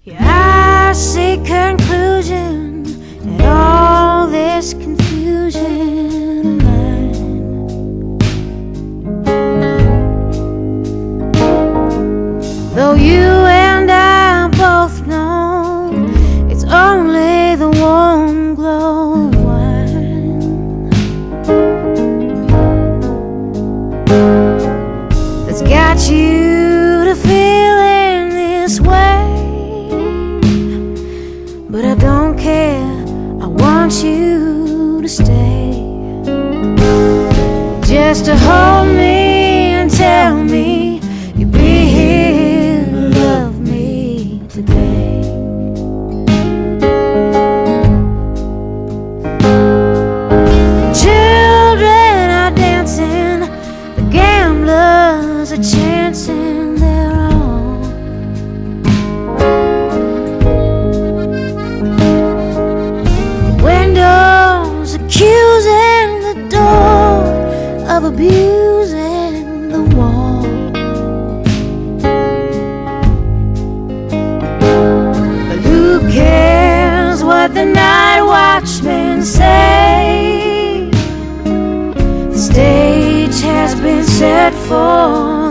Yeah, I see conclusion in all this confusion of mine. Though you and I both know it's only the warm glow of wine that's got you to feeling this way. But I don't care, I want you to stay, just to hold me and tell me you'll be here to love me today. Children are dancing, the gamblers are chancing their own. Accusing the door of abusing the wall. But who cares what the night watchmen say? The stage has been set for